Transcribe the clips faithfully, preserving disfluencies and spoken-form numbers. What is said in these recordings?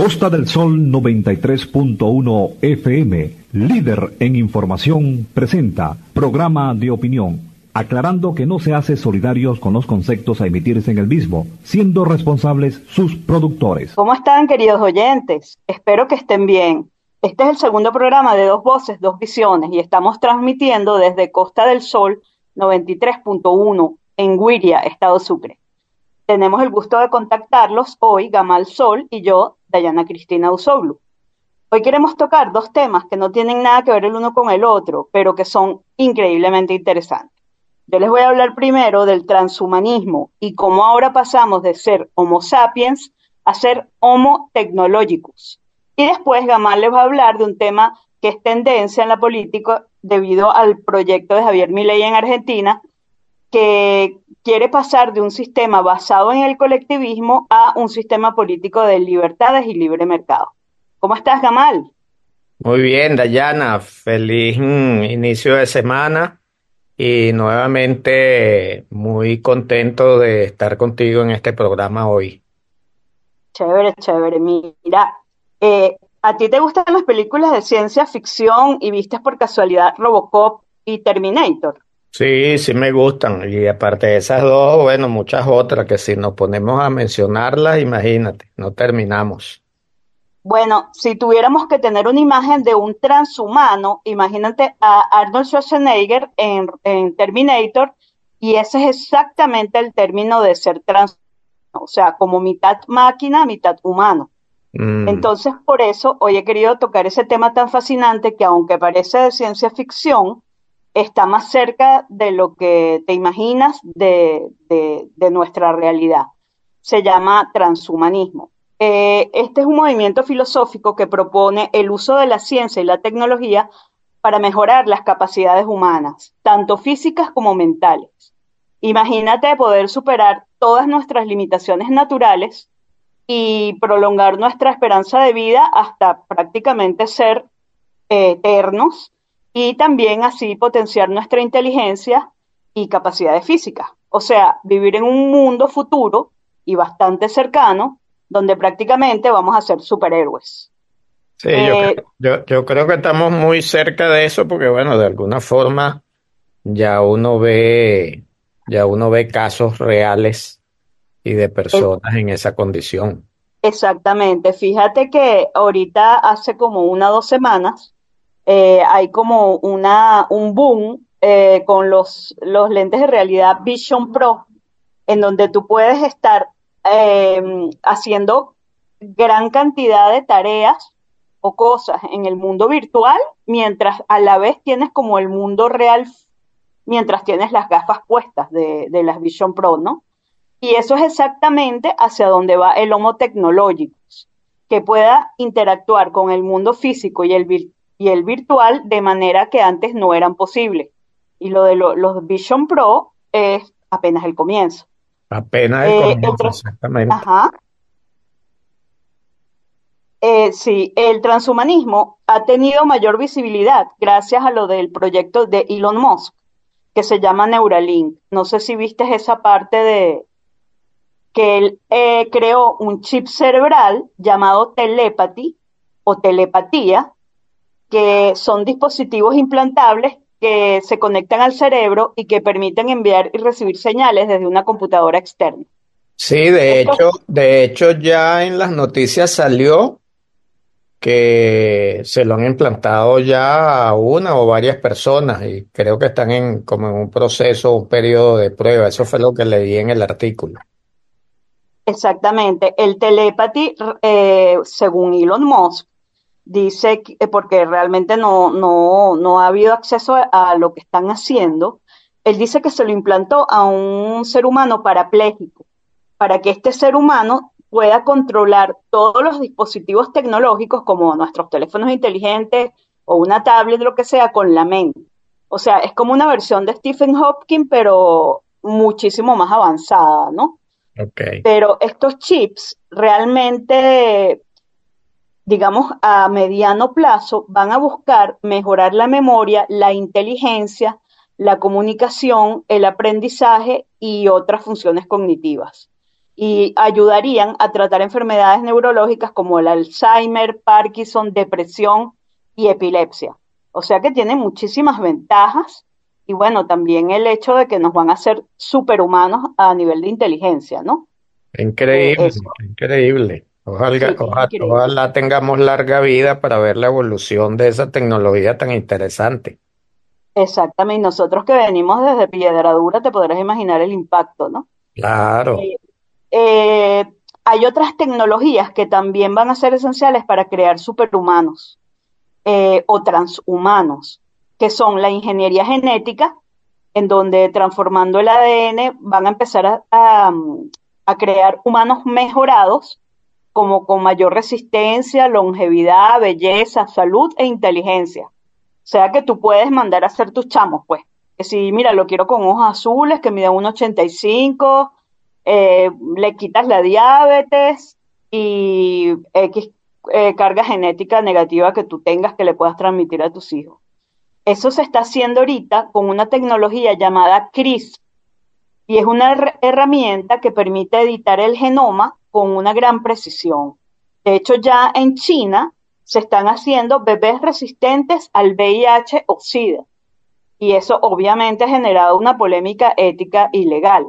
Costa del Sol noventa y tres punto uno F M, líder en información, presenta programa de opinión, aclarando que no se hace solidarios con los conceptos a emitirse en el mismo, siendo responsables sus productores. ¿Cómo están, queridos oyentes? Espero que estén bien. Este es el segundo programa de Dos Voces, Dos Visiones y estamos transmitiendo desde Costa del Sol noventa y tres punto uno en Güiria, Estado Sucre. Tenemos el gusto de contactarlos hoy, Gamal Sol y yo, Dayana Cristina Uzoglu. Hoy queremos tocar dos temas que no tienen nada que ver el uno con el otro, pero que son increíblemente interesantes. Yo les voy a hablar primero del transhumanismo y cómo ahora pasamos de ser Homo sapiens a ser Homo technologicus. Y después Gamal les va a hablar de un tema que es tendencia en la política debido al proyecto de Javier Milei en Argentina, que quiere pasar de un sistema basado en el colectivismo a un sistema político de libertades y libre mercado. ¿Cómo estás, Gamal? Muy bien, Dayana, feliz mm, inicio de semana y nuevamente muy contento de estar contigo en este programa hoy. Chévere, chévere. Mira, eh, ¿a ti te gustan las películas de ciencia ficción y viste por casualidad Robocop y Terminator? Sí, sí me gustan y aparte de esas dos, bueno, muchas otras que si nos ponemos a mencionarlas, imagínate, no terminamos. Bueno, si tuviéramos que tener una imagen de un transhumano, imagínate a Arnold Schwarzenegger en, en Terminator, y ese es exactamente el término de ser transhumano, o sea, como mitad máquina, mitad humano. Mm, Entonces, por eso, hoy he querido tocar ese tema tan fascinante que, aunque parece de ciencia ficción, está más cerca de lo que te imaginas de, de, de nuestra realidad. Se llama transhumanismo. Eh, este es un movimiento filosófico que propone el uso de la ciencia y la tecnología para mejorar las capacidades humanas, tanto físicas como mentales. Imagínate poder superar todas nuestras limitaciones naturales y prolongar nuestra esperanza de vida hasta prácticamente ser eh, eternos y también así potenciar nuestra inteligencia y capacidades físicas. O sea, vivir en un mundo futuro y bastante cercano donde prácticamente vamos a ser superhéroes. sí, yo, Eh, creo- yo, yo creo que estamos muy cerca de eso porque, bueno, de alguna forma ya uno ve, ya uno ve casos reales y de es, personas en esa condición. exactamente. Fíjate que ahorita hace como una o dos semanas eh, hay como una, un boom eh, con los, los lentes de realidad Vision Pro, en donde tú puedes estar eh, haciendo gran cantidad de tareas o cosas en el mundo virtual, mientras a la vez tienes como el mundo real, mientras tienes las gafas puestas de, de las Vision Pro, ¿no? Y eso es exactamente hacia donde va el Homo Technologicus, que pueda interactuar con el mundo físico y el, vir- y el virtual de manera que antes no eran posibles. Y lo de lo- los Vision Pro es apenas el comienzo. Apenas el Eh, el comienzo, tra- exactamente. Ajá. Eh, sí, el transhumanismo ha tenido mayor visibilidad gracias a lo del proyecto de Elon Musk, que se llama Neuralink. No sé si viste esa parte de que él eh, creó un chip cerebral llamado telepathy o telepatía, que son dispositivos implantables que se conectan al cerebro y que permiten enviar y recibir señales desde una computadora externa. Sí, de Esto hecho, de hecho ya en las noticias salió que se lo han implantado ya a una o varias personas y creo que están en como en un proceso, un periodo de prueba. Eso fue lo que leí en el artículo. exactamente, el telepathy, eh, según Elon Musk, dice, que- eh, porque realmente no, no, no ha habido acceso a, a lo que están haciendo, él dice que se lo implantó a un ser humano parapléjico, para que este ser humano pueda controlar todos los dispositivos tecnológicos como nuestros teléfonos inteligentes o una tablet, lo que sea, con la mente. O sea, es como una versión de Stephen Hawking, pero muchísimo más avanzada, ¿no? Ok. Pero estos chips realmente, digamos, a mediano plazo van a buscar mejorar la memoria, la inteligencia, la comunicación, el aprendizaje y otras funciones cognitivas. y ayudarían a tratar enfermedades neurológicas como el Alzheimer, Parkinson, depresión y epilepsia. O sea que tiene muchísimas ventajas y bueno, también el hecho de que nos van a hacer superhumanos a nivel de inteligencia, ¿no? Eh, Increíble, eso, increíble. Ojalá, sí, es ojalá, increíble. ojalá tengamos larga vida para ver la evolución de esa tecnología tan interesante. Exactamente, y nosotros que venimos desde Piedradura, te podrás imaginar el impacto, ¿no? Claro. Eh, eh, Hay otras tecnologías que también van a ser esenciales para crear superhumanos eh, o transhumanos, que son la ingeniería genética, en donde transformando el A D N van a empezar a, a, a crear humanos mejorados, como con mayor resistencia, longevidad, belleza, salud e inteligencia. O sea que tú puedes mandar a hacer tus chamos, pues. Que si, mira, lo quiero con ojos azules, que mida uno ochenta y cinco, eh, le quitas la diabetes y X eh, carga genética negativa que tú tengas que le puedas transmitir a tus hijos. Eso se está haciendo ahorita con una tecnología llamada CRISPR y es una her- herramienta que permite editar el genoma con una gran precisión. De hecho, ya en China se están haciendo bebés resistentes al V I H o SIDA y eso obviamente ha generado una polémica ética y legal.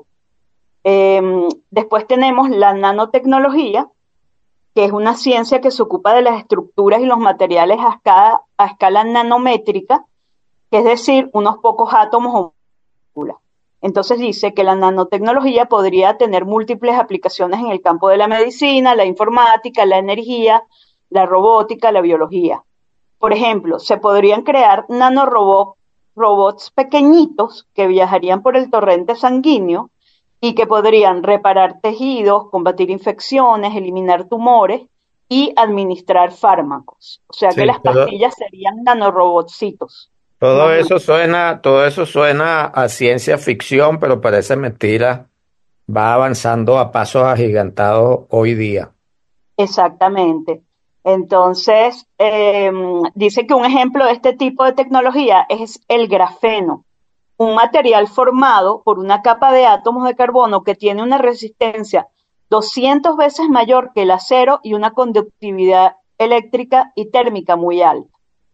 Eh, Después tenemos la nanotecnología, que es una ciencia que se ocupa de las estructuras y los materiales a escala, a escala nanométrica, que es decir, unos pocos átomos o moléculas. Entonces dice que la nanotecnología podría tener múltiples aplicaciones en el campo de la medicina, la informática, la energía, la robótica, la biología. Por ejemplo, se podrían crear nanorobots robots pequeñitos que viajarían por el torrente sanguíneo y que podrían reparar tejidos, combatir infecciones, eliminar tumores y administrar fármacos. O sea que Sí, las todo, pastillas serían nanorobotcitos. todo eso Imagínate. suena, todo eso suena a ciencia ficción, pero parece mentira. Va avanzando a pasos agigantados hoy día. Exactamente. Entonces, eh, dice que un ejemplo de este tipo de tecnología es el grafeno, un material formado por una capa de átomos de carbono que tiene una resistencia doscientas veces mayor que el acero y una conductividad eléctrica y térmica muy alta.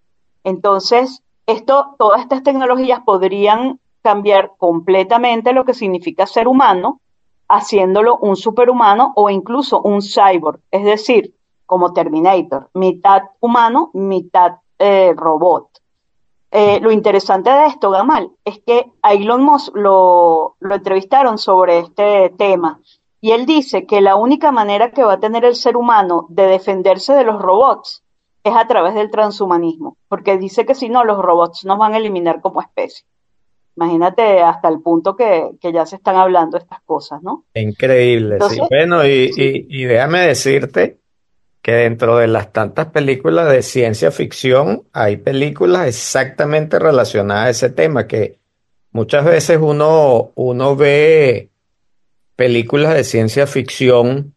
Entonces, esto, todas estas tecnologías podrían cambiar completamente lo que significa ser humano, haciéndolo un superhumano o incluso un cyborg, es decir, como Terminator, mitad humano, mitad eh, robot. Eh, lo interesante de esto, Gamal, es que a Elon Musk lo, lo entrevistaron sobre este tema y él dice que la única manera que va a tener el ser humano de defenderse de los robots es a través del transhumanismo, porque dice que si no, los robots nos van a eliminar como especie. Imagínate hasta el punto que, que ya se están hablando estas cosas, ¿no? Increíble, sí. Entonces, Bueno, y, sí, y, y déjame decirte que dentro de las tantas películas de ciencia ficción hay películas exactamente relacionadas a ese tema, que muchas veces uno, uno ve películas de ciencia ficción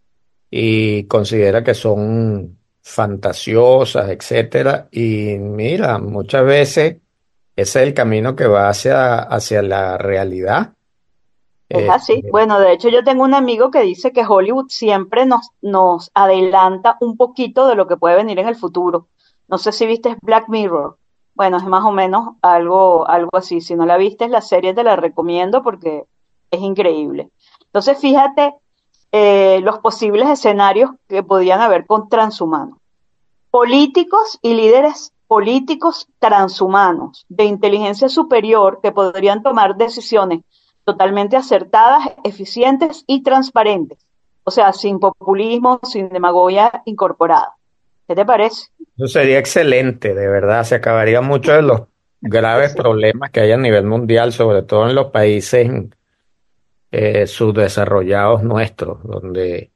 y considera que son fantasiosas, etcétera, y mira, muchas veces ese es el camino que va hacia, hacia la realidad. es así. Este, Bueno, de hecho yo tengo un amigo que dice que Hollywood siempre nos, nos adelanta un poquito de lo que puede venir en el futuro. No sé si viste Black Mirror. Bueno, es más o menos algo, algo así. Si no la viste, la serie te la recomiendo porque es increíble. Entonces, fíjate eh, los posibles escenarios que podían haber con transhumanos. Políticos y líderes políticos transhumanos de inteligencia superior que podrían tomar decisiones totalmente acertadas, eficientes y transparentes. O sea, sin populismo, sin demagogia incorporada. ¿Qué te parece? Eso sería excelente, de verdad. Se acabarían muchos de los graves Sí, problemas que hay a nivel mundial, sobre todo en los países eh, subdesarrollados nuestros, donde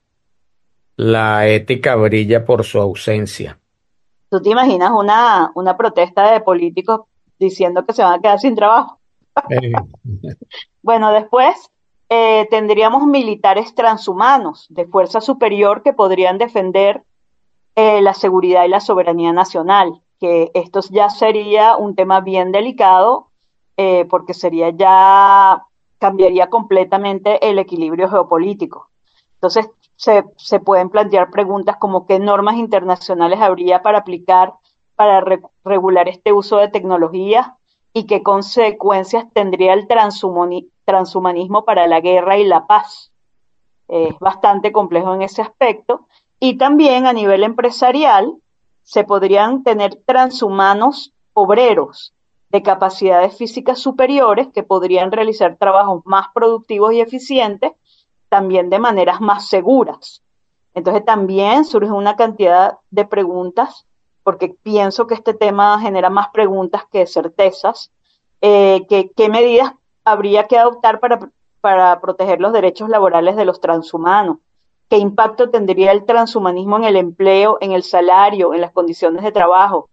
la ética brilla por su ausencia. ¿tú te imaginas una, una protesta de políticos diciendo que se van a quedar sin trabajo? Eh, Bueno, después eh, tendríamos militares transhumanos de fuerza superior que podrían defender eh, la seguridad y la soberanía nacional, que esto ya sería un tema bien delicado eh, porque sería ya, cambiaría completamente el equilibrio geopolítico. Entonces, se, se pueden plantear preguntas como qué normas internacionales habría para aplicar, para re- regular este uso de tecnologías y qué consecuencias tendría el transhumani- transhumanismo para la guerra y la paz. Eh, es bastante complejo en ese aspecto. Y también a nivel empresarial se podrían tener transhumanos obreros de capacidades físicas superiores que podrían realizar trabajos más productivos y eficientes, también de maneras más seguras. Entonces también surge una cantidad de preguntas, porque pienso que este tema genera más preguntas que certezas. Eh, que, ¿Qué medidas habría que adoptar para, para proteger los derechos laborales de los transhumanos? ¿Qué impacto tendría el transhumanismo en el empleo, en el salario, en las condiciones de trabajo?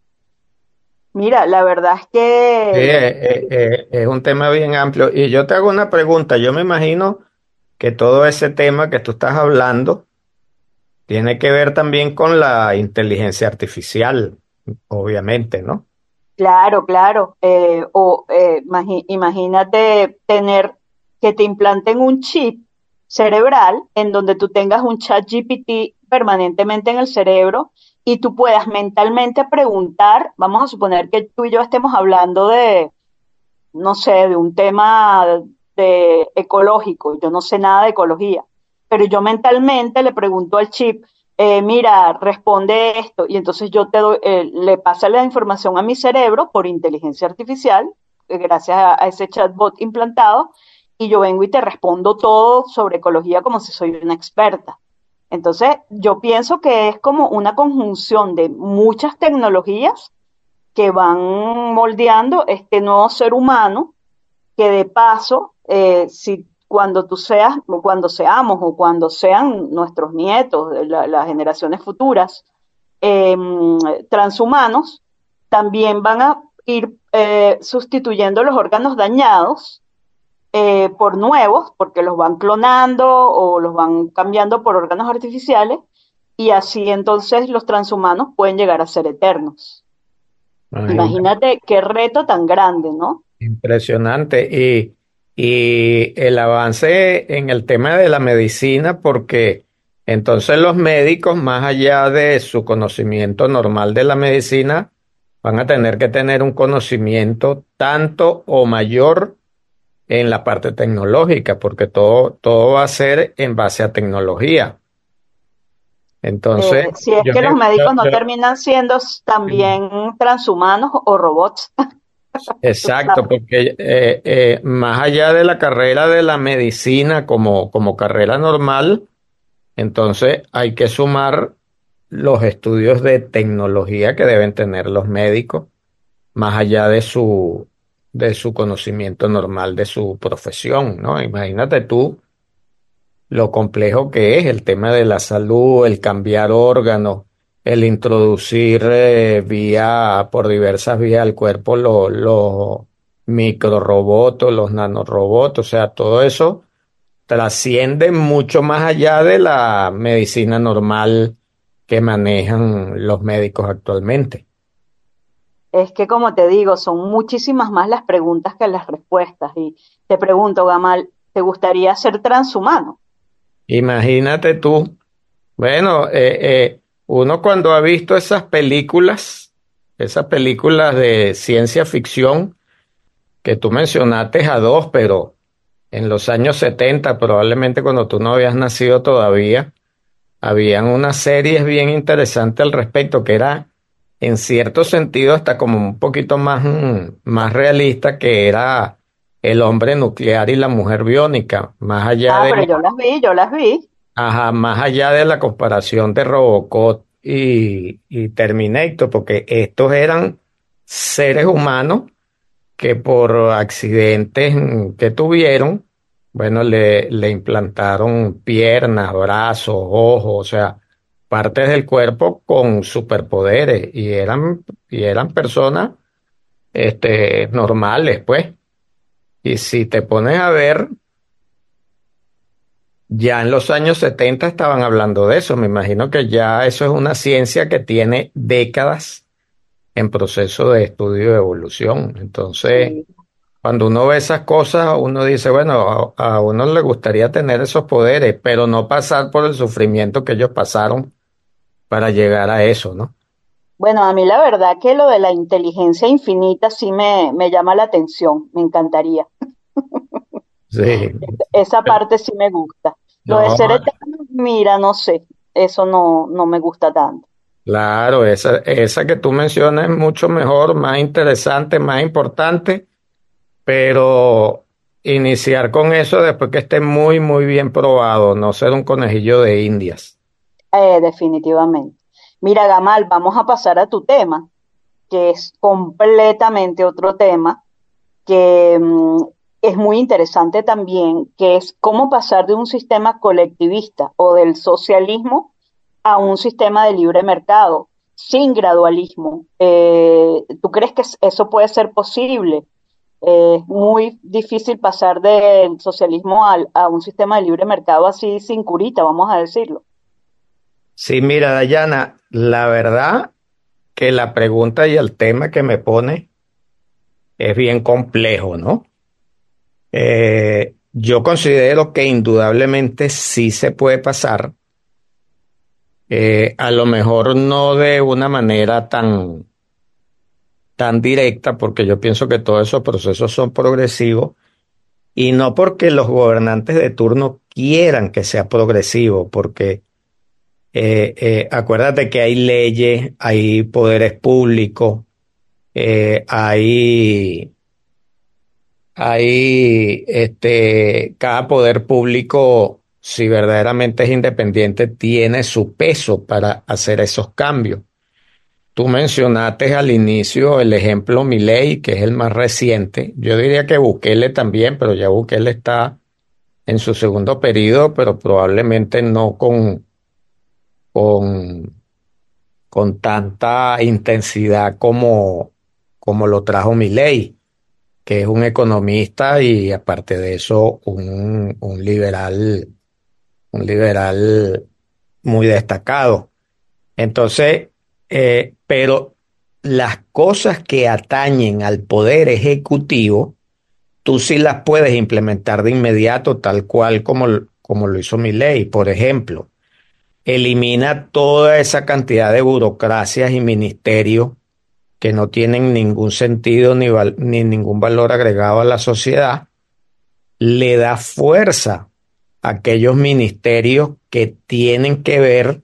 Mira, la verdad es Sí, que eh, eh, eh, es un tema bien amplio. Y yo te hago una pregunta. Yo me imagino que todo ese tema que tú estás hablando tiene que ver también con la inteligencia artificial, obviamente, ¿no? claro, claro. Eh, o eh, imagi- imagínate tener que te implanten un chip cerebral en donde tú tengas un chat G P T permanentemente en el cerebro y tú puedas mentalmente preguntar, vamos a suponer que tú y yo estemos hablando de, no sé, de un tema de ecológico, yo no sé nada de ecología, pero yo mentalmente le pregunto al chip, eh, mira, responde esto, y entonces yo te doy, eh, le pasa la información a mi cerebro por inteligencia artificial, eh, gracias a, a ese chatbot implantado, y yo vengo y te respondo todo sobre ecología como si soy una experta. Entonces, yo pienso que es como una conjunción de muchas tecnologías que van moldeando este nuevo ser humano que de paso, eh, si cuando tú seas, o cuando seamos, o cuando sean nuestros nietos, la, las generaciones futuras, eh, transhumanos, también van a ir eh, sustituyendo los órganos dañados eh, por nuevos, porque los van clonando o los van cambiando por órganos artificiales, y así entonces los transhumanos pueden llegar a ser eternos. Imagínate. Imagínate qué reto tan grande, ¿no? Impresionante. Y, y el avance en el tema de la medicina, porque entonces los médicos, más allá de su conocimiento normal de la medicina, van a tener que tener un conocimiento tanto o mayor en la parte tecnológica, porque todo, todo va a ser en base a tecnología. Entonces, Eh, si es yo, que los me- yo- médicos no yo- terminan siendo s- también transhumanos o robots, tú exacto, sabes. porque eh, eh, más allá de la carrera de la medicina como, como carrera normal, entonces hay que sumar los estudios de tecnología que deben tener los médicos, más allá de su, de su conocimiento normal de su profesión, ¿no? Imagínate tú lo complejo que es el tema de la salud, el cambiar órganos, el introducir eh, vía, por diversas vías al cuerpo los los microrobots, los nanorobots, o sea, todo eso trasciende mucho más allá de la medicina normal que manejan los médicos actualmente. Es que, como te digo, son muchísimas más las preguntas que las respuestas. Y te pregunto, Gamal, ¿te gustaría ser transhumano? Imagínate tú, bueno, eh, eh, uno cuando ha visto esas películas, esas películas de ciencia ficción, que tú mencionaste a dos, pero en los años setenta, probablemente cuando tú no habías nacido todavía, habían unas series bien interesantes al respecto, que era en cierto sentido hasta como un poquito más, mm, más realista, que era el hombre nuclear y la mujer biónica, más allá Ah, de pero la, yo las vi, yo las vi. ajá, más allá de la comparación de Robocop y, y Terminator, porque estos eran seres humanos que por accidentes que tuvieron, bueno, le, le implantaron piernas, brazos, ojos, o sea, partes del cuerpo con superpoderes y eran, y eran personas, este, normales, pues. Y si te pones a ver, ya en los años setenta estaban hablando de eso. Me imagino que ya eso es una ciencia que tiene décadas en proceso de estudio de evolución. Entonces, Sí. cuando uno ve esas cosas, uno dice, bueno, a, a uno le gustaría tener esos poderes, pero no pasar por el sufrimiento que ellos pasaron para llegar a eso, ¿no? Bueno, a mí la verdad que lo de la inteligencia infinita sí me, me llama la atención, me encantaría. Sí. Esa parte sí me gusta. Lo de No, ser eterno, mira, no sé, eso no, no me gusta tanto. claro, esa, esa que tú mencionas es mucho mejor, más interesante, más importante, pero iniciar con eso después que esté muy, muy bien probado, no ser un conejillo de Indias. Eh, definitivamente. Mira, Gamal, vamos a pasar a tu tema, que es completamente otro tema, que mm, es muy interesante también, que es cómo pasar de un sistema colectivista o del socialismo a un sistema de libre mercado, sin gradualismo. Eh, ¿tú crees que eso puede ser posible? Eh, es muy difícil pasar del socialismo al, a un sistema de libre mercado así sin curita, vamos a decirlo. Sí, mira, Dayana, la verdad que la pregunta y el tema que me pone es bien complejo, ¿no? Eh, yo considero que indudablemente sí se puede pasar, eh, a lo mejor no de una manera tan, tan directa, porque yo pienso que todos esos procesos son progresivos, y no porque los gobernantes de turno quieran que sea progresivo, porque eh, eh, acuérdate que hay leyes, hay poderes públicos, eh, hay Ahí, este, cada poder público, si verdaderamente es independiente, tiene su peso para hacer esos cambios. Tú mencionaste al inicio el ejemplo Milei, que es el más reciente. Yo diría que Bukele también, pero ya Bukele está en su segundo periodo, pero probablemente no con, con, con tanta intensidad como, como lo trajo Milei, que es un economista y aparte de eso un, un liberal, un liberal muy destacado. Entonces, eh, pero las cosas que atañen al poder ejecutivo, tú sí las puedes implementar de inmediato, tal cual como, como lo hizo Milei. Por ejemplo, elimina toda esa cantidad de burocracias y ministerios que no tienen ningún sentido ni, val- ni ningún valor agregado a la sociedad, le da fuerza a aquellos ministerios que tienen que ver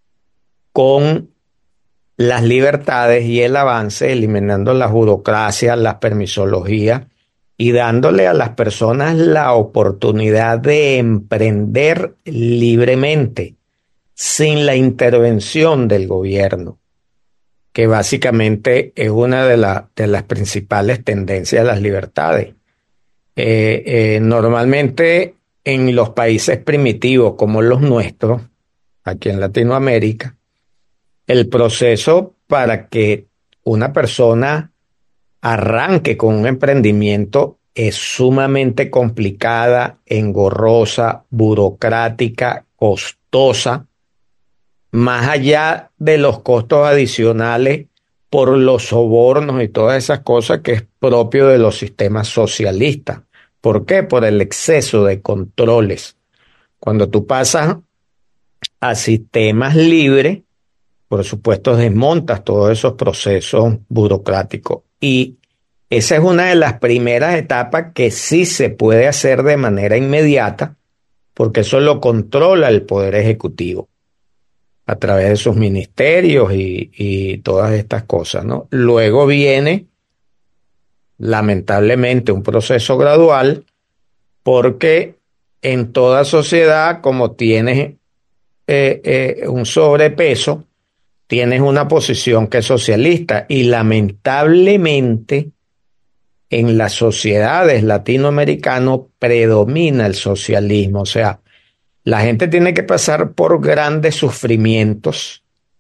con las libertades y el avance, eliminando las burocracias, las permisologías y dándole a las personas la oportunidad de emprender libremente, sin la intervención del gobierno, que básicamente es una de, la- de las principales tendencias de las libertades. Eh, eh, normalmente en los países primitivos como los nuestros, aquí en Latinoamérica, el proceso para que una persona arranque con un emprendimiento es sumamente complicada, engorrosa, burocrática, costosa, más allá de los costos adicionales por los sobornos y todas esas cosas que es propio de los sistemas socialistas. ¿Por qué? Por el exceso de controles. Cuando tú pasas a sistemas libres, por supuesto, desmontas todos esos procesos burocráticos. Y esa es una de las primeras etapas que sí se puede hacer de manera inmediata, porque eso lo controla el Poder Ejecutivo a través de sus ministerios y, y todas estas cosas, ¿no? Luego viene, lamentablemente, un proceso gradual, porque en toda sociedad, como tienes eh, eh, un sobrepeso, tienes una posición que es socialista y lamentablemente en las sociedades latinoamericanas predomina el socialismo. O sea, la gente tiene que pasar por grandes sufrimientos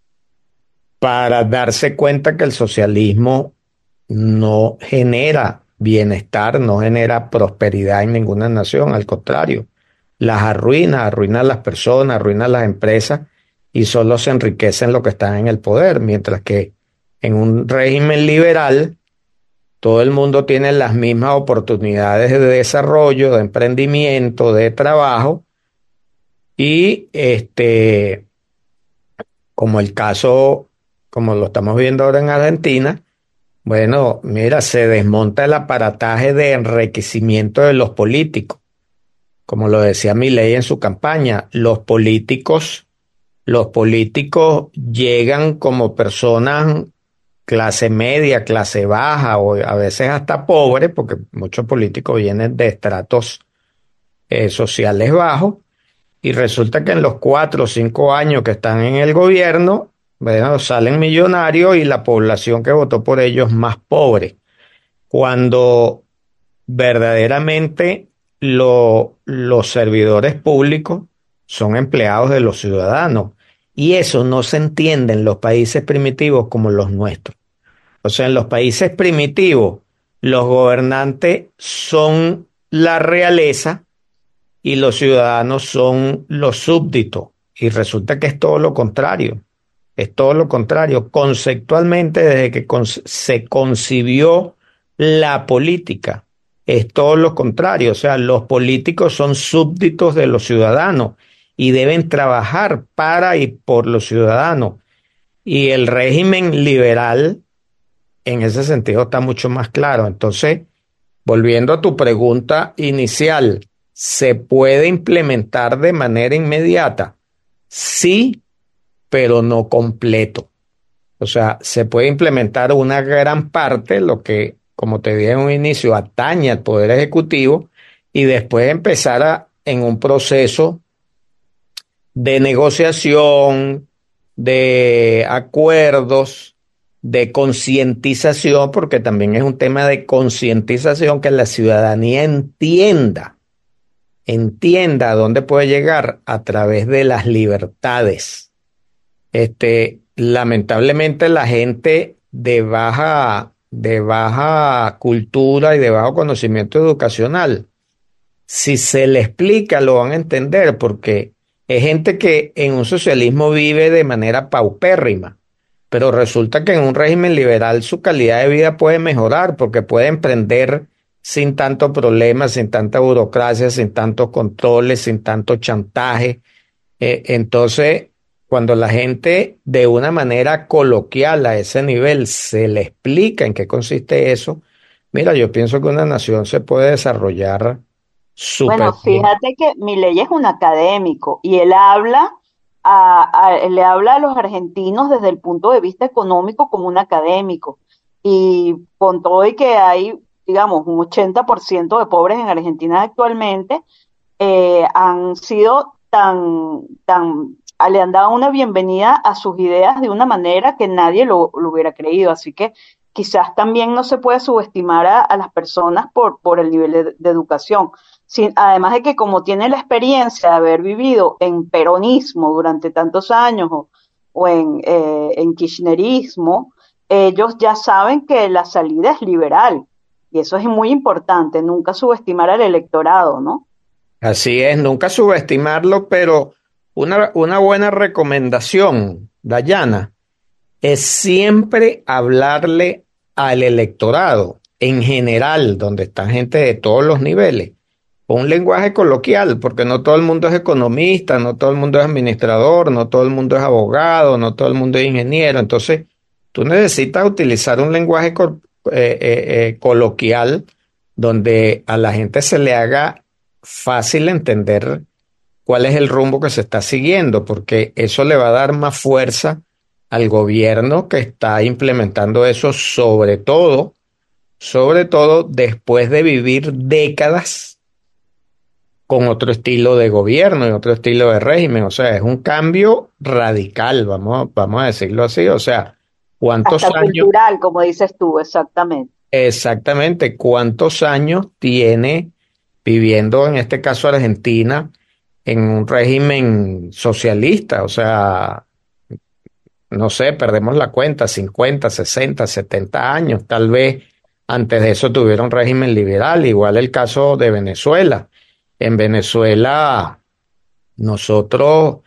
para darse cuenta que el socialismo no genera bienestar, no genera prosperidad en ninguna nación, al contrario, las arruina, arruina a las personas, arruina a las empresas y solo se enriquecen los que están en el poder, mientras que en un régimen liberal todo el mundo tiene las mismas oportunidades de desarrollo, de emprendimiento, de trabajo, y este, como el caso, como lo estamos viendo ahora en Argentina, bueno, mira, se desmonta el aparataje de enriquecimiento de los políticos. Como lo decía Milei en su campaña, los políticos, los políticos llegan como personas clase media, clase baja o a veces hasta pobres, porque muchos políticos vienen de estratos eh, sociales bajos, y resulta que en los cuatro o cinco años que están en el gobierno, bueno, salen millonarios y la población que votó por ellos más pobre, cuando verdaderamente lo- los servidores públicos son empleados de los ciudadanos. Y eso no se entiende en los países primitivos como los nuestros. O sea, en los países primitivos, los gobernantes son la realeza y los ciudadanos son los súbditos. Y resulta que es todo lo contrario. Es todo lo contrario. Conceptualmente, desde que con- se concibió la política, es todo lo contrario. O sea, los políticos son súbditos de los ciudadanos y deben trabajar para y por los ciudadanos. Y el régimen liberal, en ese sentido, está mucho más claro. Entonces, volviendo a tu pregunta inicial, ¿se puede implementar de manera inmediata? Sí, pero no completo. O sea, se puede implementar una gran parte, lo que, como te dije en un inicio, atañe al Poder Ejecutivo, y después empezar a, en un proceso de negociación, de acuerdos, de concientización, porque también es un tema de concientización, que la ciudadanía entienda, entienda a dónde puede llegar a través de las libertades. Este, lamentablemente la gente de baja, de baja cultura y de bajo conocimiento educacional, si se le explica, lo van a entender, porque es gente que en un socialismo vive de manera paupérrima, pero resulta que en un régimen liberal su calidad de vida puede mejorar, porque puede emprender sin tanto problema, sin tanta burocracia, sin tantos controles, sin tanto chantaje. Eh, entonces, cuando la gente de una manera coloquial a ese nivel se le explica en qué consiste eso, mira, yo pienso que una nación se puede desarrollar Bueno, súper bien. fíjate que Milei es un académico y él habla a, a- le habla a los argentinos desde el punto de vista económico como un académico. Y con todo y que hay, digamos, un ochenta por ciento de pobres en Argentina actualmente, eh, han sido tan, tan, ah, le han dado una bienvenida a sus ideas de una manera que nadie lo, lo hubiera creído. Así que quizás también no se puede subestimar a, a las personas por, por el nivel de, de educación. Sin- además de que como tiene la experiencia de haber vivido en peronismo durante tantos años o, o en, eh, en kirchnerismo, ellos ya saben que la salida es liberal. Y eso es muy importante, nunca subestimar al electorado, ¿no? Así es, nunca subestimarlo, pero una, una buena recomendación, Dayana, es siempre hablarle al electorado en general, donde está gente de todos los niveles, con un lenguaje coloquial, porque no todo el mundo es economista, no todo el mundo es administrador, no todo el mundo es abogado, no todo el mundo es ingeniero. Entonces, tú necesitas utilizar un lenguaje co- eh, eh, eh, coloquial, donde a la gente se le haga fácil entender cuál es el rumbo que se está siguiendo, porque eso le va a dar más fuerza al gobierno que está implementando eso, sobre todo, sobre todo después de vivir décadas con otro estilo de gobierno y otro estilo de régimen. O sea, es un cambio radical, vamos, vamos a decirlo así. O sea, ¿cuántos Hasta años, cultural, como dices tú, exactamente. exactamente, cuántos años tiene viviendo, en este caso Argentina, en un régimen socialista? O sea, no sé, perdemos la cuenta, cincuenta, sesenta, setenta años, tal vez antes de eso tuvieron régimen liberal, igual el caso de Venezuela. En Venezuela, nosotros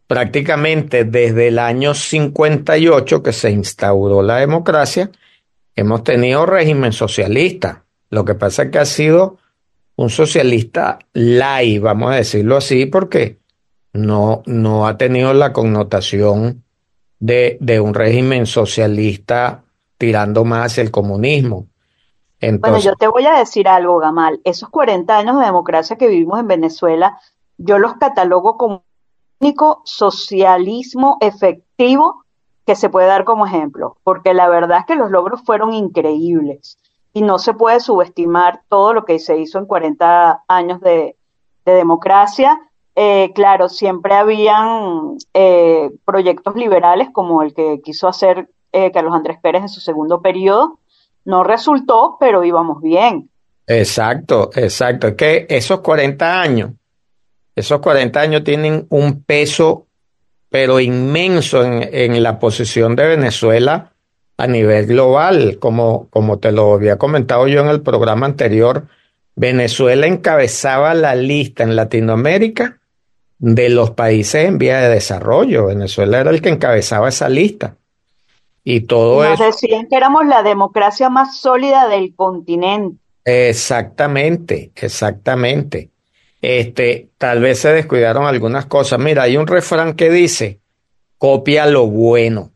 prácticamente desde el año cincuenta y ocho que se instauró la democracia, hemos tenido régimen socialista. Lo que pasa es que ha sido un socialista light, vamos a decirlo así, porque no, no ha tenido la connotación de, de un régimen socialista tirando más hacia el comunismo. Bueno, Entonces, yo te voy a decir algo, Gamal. Esos cuarenta años de democracia que vivimos en Venezuela, yo los catalogo como el único socialismo efectivo que se puede dar como ejemplo, porque la verdad es que los logros fueron increíbles y no se puede subestimar todo lo que se hizo en cuarenta años de, de democracia. Eh, claro, siempre habían eh, proyectos liberales como el que quiso hacer eh, Carlos Andrés Pérez en su segundo periodo. No resultó, pero íbamos bien. exacto, exacto. Es que esos cuarenta años, esos cuarenta años tienen un peso, pero inmenso en, en la posición de Venezuela a nivel global. Como, como te lo había comentado yo en el programa anterior, Venezuela encabezaba la lista en Latinoamérica de los países en vía de desarrollo. Venezuela era el que encabezaba esa lista. Y Y todo nos eso, decían que éramos la democracia más sólida del continente. exactamente, exactamente. Este, tal vez se descuidaron algunas cosas. Mira, hay un refrán que dice, copia lo bueno.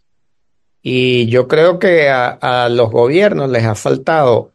Y yo creo que a, a los gobiernos les ha faltado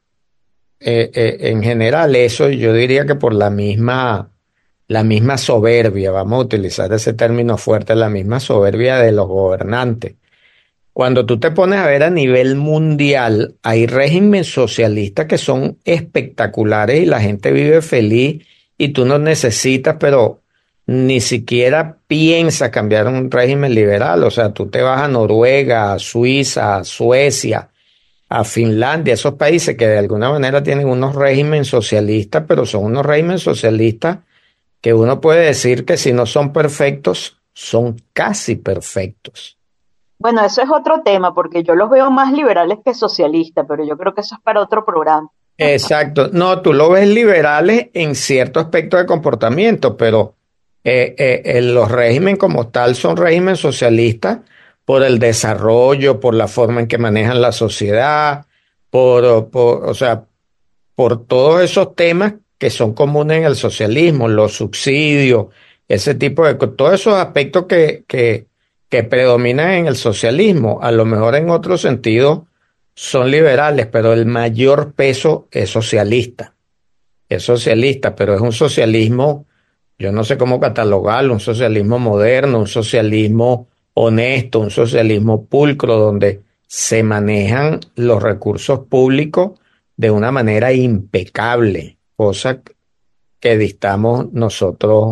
eh, eh, en general eso, y yo diría que por la misma, la misma soberbia, vamos a utilizar ese término fuerte, la misma soberbia de los gobernantes. Cuando tú te pones a ver a nivel mundial, hay regímenes socialistas que son espectaculares y la gente vive feliz y tú no necesitas, pero ni siquiera piensas cambiar a un régimen liberal. O sea, tú te vas a Noruega, a Suiza, a Suecia, a Finlandia, esos países que de alguna manera tienen unos regímenes socialistas, pero son unos regímenes socialistas que uno puede decir que si no son perfectos, son casi perfectos. Bueno, eso es otro tema, porque yo los veo más liberales que socialistas, pero yo creo que eso es para otro programa. Exacto. No, tú lo ves liberales en cierto aspecto de comportamiento, pero eh, eh, eh, los regímenes como tal son regímenes socialistas por el desarrollo, por la forma en que manejan la sociedad, por, por, o sea, por todos esos temas que son comunes en el socialismo, los subsidios, ese tipo de co- todos esos aspectos que, que, que predominan en el socialismo, a lo mejor en otro sentido son liberales, pero el mayor peso es socialista, es socialista, pero es un socialismo, yo no sé cómo catalogarlo, un socialismo moderno, un socialismo honesto, un socialismo pulcro, donde se manejan los recursos públicos de una manera impecable, cosa que distamos nosotros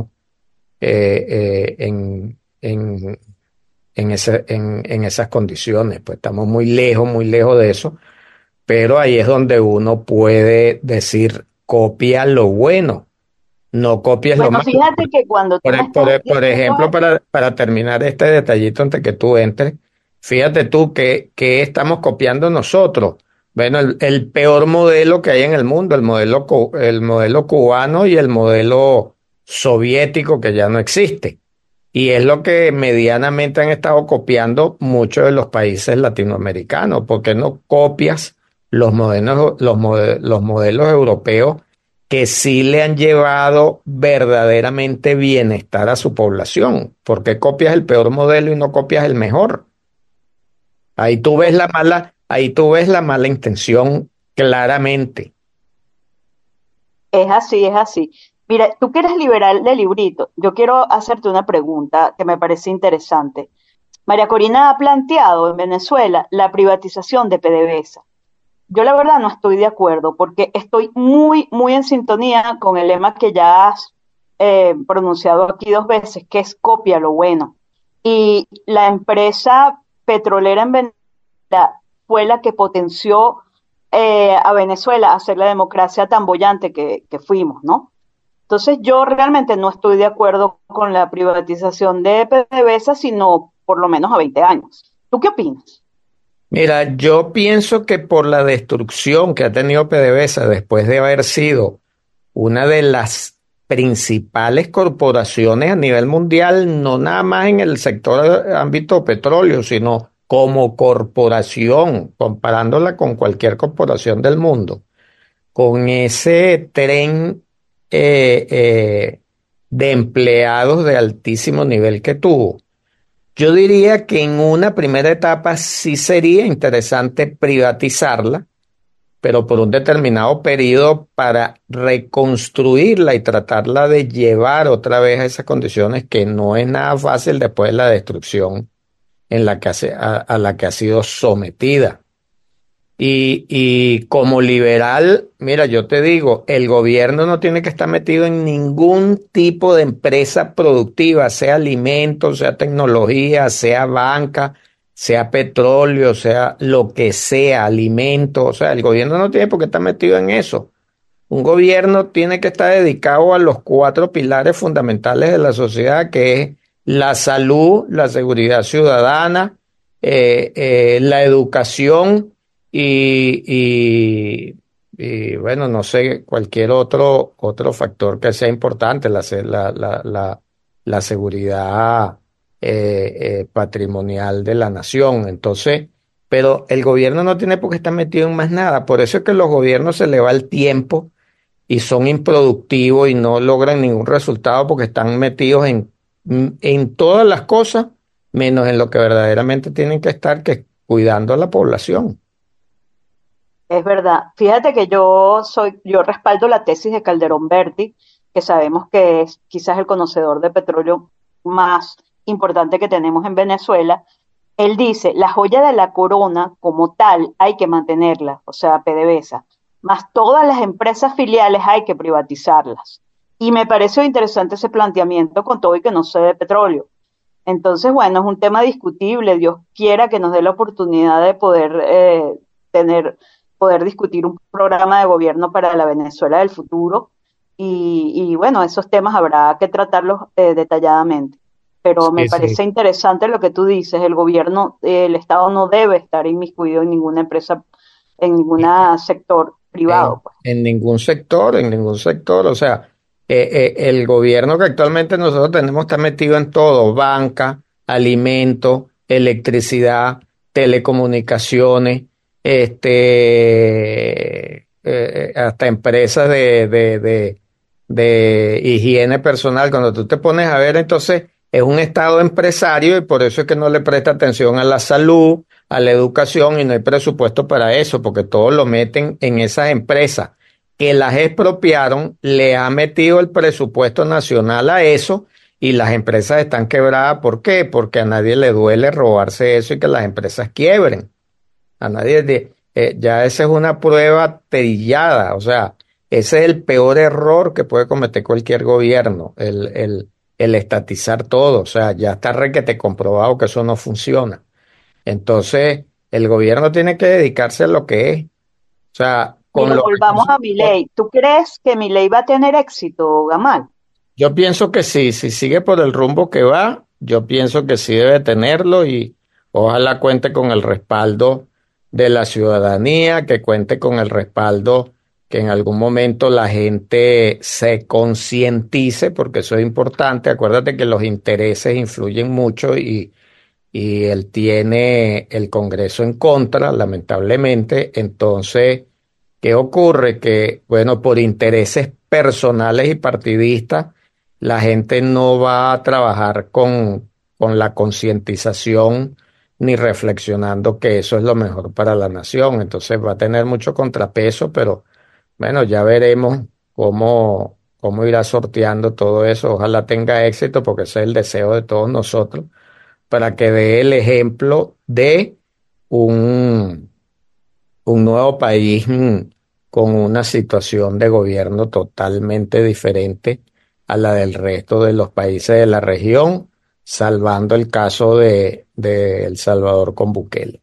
eh, eh, en, en, en, ese, en, en esas condiciones. Pues estamos muy lejos, muy lejos de eso, pero ahí es donde uno puede decir, copia lo bueno, no copies lo Bueno, malo. fíjate que cuando tú Por, me e- estás por, e- por diciendo, ejemplo, para, para terminar este detallito antes que tú entres, fíjate tú que, que estamos copiando nosotros. Bueno, el, el peor modelo que hay en el mundo, el modelo, cu- el modelo cubano y el modelo soviético que ya no existe. Y es lo que medianamente han estado copiando muchos de los países latinoamericanos. ¿Por qué no copias los modelos, los mode- los modelos europeos que sí le han llevado verdaderamente bienestar a su población? ¿Por qué copias el peor modelo y no copias el mejor? Ahí tú ves la mala, ahí tú ves la mala intención claramente. es así, es así. Mira, tú que eres liberal de librito, yo quiero hacerte una pregunta que me parece interesante. María Corina ha planteado en Venezuela la privatización de PDVSA. Yo la verdad no estoy de acuerdo porque estoy muy, muy en sintonía con el lema que ya has eh, pronunciado aquí dos veces, que es copia lo bueno. Y la empresa petrolera en Venezuela fue la que potenció eh, a Venezuela a hacer la democracia tan bollante que, que fuimos, ¿no? Entonces yo realmente no estoy de acuerdo con la privatización de PDVSA, sino por lo menos a veinte años. ¿Tú qué opinas? Mira, yo pienso que por la destrucción que ha tenido PDVSA después de haber sido una de las principales corporaciones a nivel mundial, no nada más en el sector eh, ámbito petróleo, sino como corporación, comparándola con cualquier corporación del mundo, con ese tren eh, eh, de empleados de altísimo nivel que tuvo, yo diría que en una primera etapa sí sería interesante privatizarla, pero por un determinado periodo para reconstruirla y tratarla de llevar otra vez a esas condiciones que no es nada fácil después de la destrucción en la que hace- a, a la que ha sido sometida. Y, y como liberal, mira, yo te digo, el gobierno no tiene que estar metido en ningún tipo de empresa productiva, sea alimentos, sea tecnología, sea banca, sea petróleo, sea lo que sea, alimentos. O sea, el gobierno no tiene por qué estar metido en eso. Un gobierno tiene que estar dedicado a los cuatro pilares fundamentales de la sociedad, que es la salud, la seguridad ciudadana, eh, eh, la educación y, y, y, bueno, no sé, cualquier otro, otro factor que sea importante, la, se- la, la, la, la seguridad eh, eh, patrimonial de la nación. Entonces, pero el gobierno no tiene por qué estar metido en más nada. Por eso es que los gobiernos se le va el tiempo y son improductivos y no logran ningún resultado porque están metidos en, en todas las cosas, menos en lo que verdaderamente tienen que estar, que es cuidando a la población. Es verdad. Fíjate que yo soy, yo respaldo la tesis de Calderón Berti, que sabemos que es quizás el conocedor de petróleo más importante que tenemos en Venezuela. Él dice, la joya de la corona como tal hay que mantenerla, o sea, PDVSA, más todas las empresas filiales hay que privatizarlas. Y me pareció interesante ese planteamiento con todo y que no sé de petróleo. Entonces, bueno, es un tema discutible. Dios quiera que nos dé la oportunidad de poder eh, tener, poder discutir un programa de gobierno para la Venezuela del futuro. Y, y bueno, esos temas habrá que tratarlos eh, detalladamente. Pero me Sí, sí. parece interesante lo que tú dices. El gobierno, eh, el Estado no debe estar inmiscuido en ninguna empresa, en ningún sector privado, En, pues. en ningún sector, en ningún sector. O sea, eh, eh, el gobierno que actualmente nosotros tenemos está metido en todo: banca, alimentos, electricidad, telecomunicaciones, este, eh, eh, hasta empresas de, de, de, de higiene personal. Cuando tú te pones a ver, entonces es un estado empresario y por eso es que no le presta atención a la salud, a la educación, y no hay presupuesto para eso, porque todo lo meten en esas empresas que las expropiaron, le ha metido el presupuesto nacional a eso y las empresas están quebradas. ¿Por qué? Porque a nadie le duele robarse eso y que las empresas quiebren. A nadie, de- eh, ya esa es una prueba trillada. O sea, ese es el peor error que puede cometer cualquier gobierno, el, el, el estatizar todo. O sea, ya está requete comprobado que eso no funciona. Entonces, el gobierno tiene que dedicarse a lo que es. O sea, con Pero los volvamos recursos. a Milei. ¿Tú crees que Milei va a tener éxito, Gamal? Yo pienso que sí, si sigue por el rumbo que va, yo pienso que sí debe tenerlo y ojalá cuente con el respaldo de la ciudadanía, que cuente con el respaldo, que en algún momento la gente se concientice, porque eso es importante. Acuérdate que los intereses influyen mucho y, y él tiene el Congreso en contra, lamentablemente. Entonces, ¿qué ocurre? Que, bueno, por intereses personales y partidistas, la gente no va a trabajar con, con la concientización ni reflexionando que eso es lo mejor para la nación. Entonces va a tener mucho contrapeso, pero bueno, ya veremos cómo, cómo irá sorteando todo eso. Ojalá tenga éxito, porque ese es el deseo de todos nosotros, para que dé el ejemplo de un un nuevo país mm, con una situación de gobierno totalmente diferente a la del resto de los países de la región, salvando el caso de, de El Salvador con Bukele.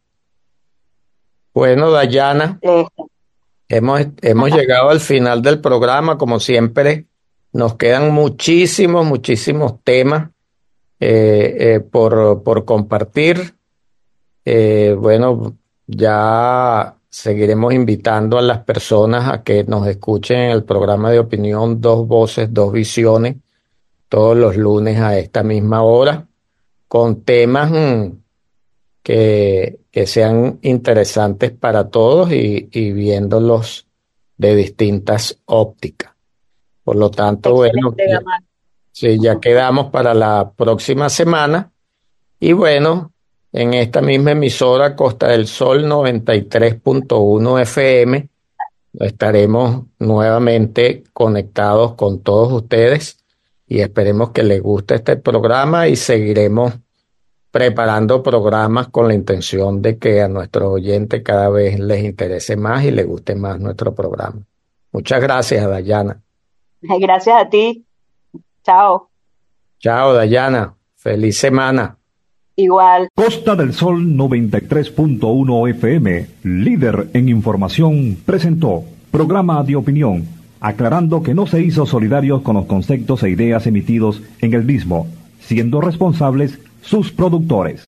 Bueno, Dayana, Eh, hemos, hemos llegado al final del programa. Como siempre, nos quedan muchísimos, muchísimos temas eh, eh, por, por compartir. Eh, bueno, ya seguiremos invitando a las personas a que nos escuchen en el programa de opinión Dos Voces, Dos Visiones, todos los lunes a esta misma hora, con temas mm, que, que sean interesantes para todos y, y viéndolos de distintas ópticas. Por lo tanto, bueno, Excelente, ya, Gamal. sí, ya quedamos para la próxima semana. Y bueno, en esta misma emisora Costa del Sol noventa y tres punto uno F M, estaremos nuevamente conectados con todos ustedes y esperemos que les guste este programa y seguiremos preparando programas con la intención de que a nuestros oyentes cada vez les interese más y les guste más nuestro programa. Muchas gracias, Dayana. Gracias a ti. Chao. Chao, Dayana. Feliz semana. Igual. Costa del Sol noventa y tres punto uno F M, líder en información, presentó programa de opinión, aclarando que no se hizo solidarios con los conceptos e ideas emitidos en el mismo, siendo responsables sus productores.